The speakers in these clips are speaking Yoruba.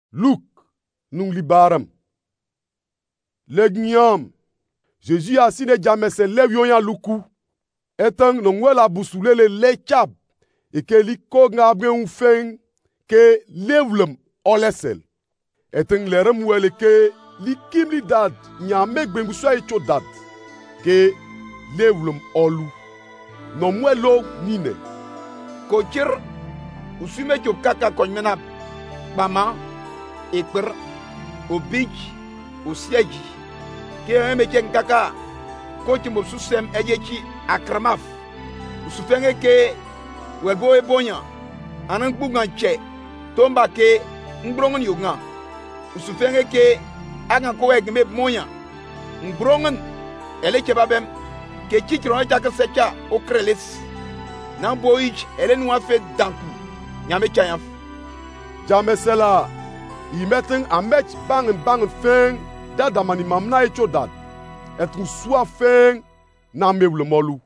Luc, nous libaram. Legniam, Jésus a sine jamese levioyan luku. Etang nongwela busulele lechab. Et que li kognabre un feng que levlem olesel. Etang lerem wele que li kim li dad nyamek benguswa echo dad. Que levlem olu. Non mwelo nine. Kochir usume cho kaka konmena bama ekber obij osiaji ke eme ken kaka kochi mo susem ejechi akramaf usufenge ke webo ebonya anan bugan che tomba ke ngbrongon yoga usufenge ke aga ko egme monya ngbrongon eleke babem ke chichiro chaka secha okreles nan boich elenu afe danku nyame chayaf Jamesela imeteng amech bang feng dada mani mamna echo dad etung swa feng na mewle molu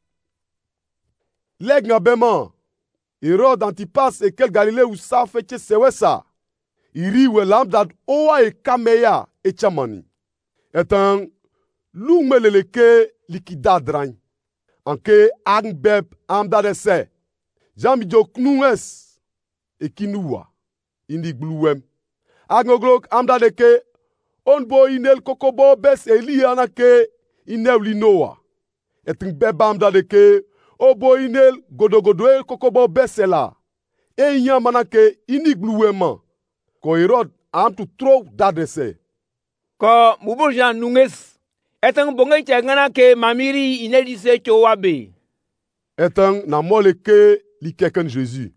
leg nga bema Herod Antipas e kel Galilée ou sa feche sewesa iri we lam dad owa e kameya e chamani etang lu meleleke likidadran anke angbeb amdade se jami joknues e kinuwa indi gluwem agnoglok amdade ke onbo inel kokobo bes eliana ke inewli noa eting beba amdade ke obo inel godogodoe kokobo besela e nyamana ke indi gluwema ko Herod amtu tro dadese ko muburjan nunges etang bongay changana ke mamiri inedise chowabe etang na mole ke li keken Jésus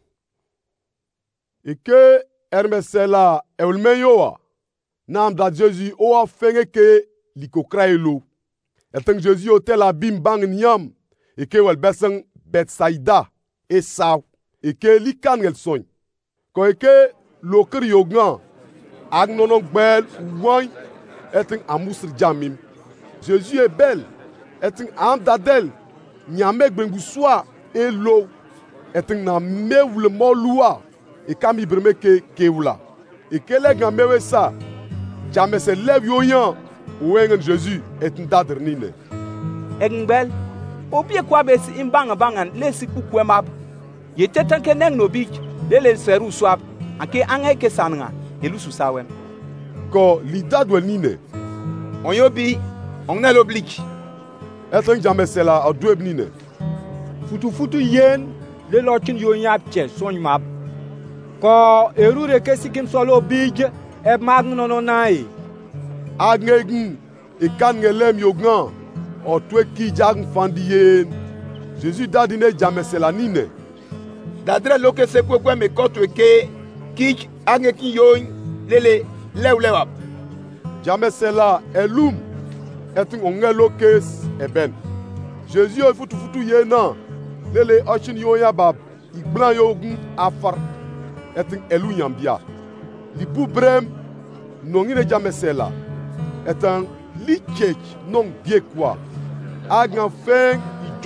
et que Hermesela eulmeyoa nam da Jésus oa fenge ke li kokraelo etang Jésus hotel abim bang nyam et que wel besang Betsaida et saw et que li kanel soñ ko et que lokri yogan agnonon bel wan etang amusr jamim Jésus est belle etang am dadel nyamek benguswa e lo etang na mewle molua e kami breme ke keula e kele gamewe sa jamais se lève yoyan wengen Jésus et ndadernine Engbel opie kwa besi imbanga bangan lesi kukwe map yetetan ke neng no bich lele seru swap anke ange ke sananga elusu sawem ko li dadwel nine onyobi ongnel oblik etang jamais se la adweb nine futu yen le lochin yoyap che soñ map ko erure ke sikim solo bij e magno no nai agngegen e kan ngelem yogan o twe ki jang fandien Jésus dadine jamais se la nine dadre loke se kwekwe me kotwe ke kich ange ki yoy lele lewlewap jamais se la elum eting ongelo kes eben Jésus o futu yena lele ochin yoya bab iglan yogun afar eting elu yambia li bubrem nongine jamais se la etant li chech non biekwa agan feng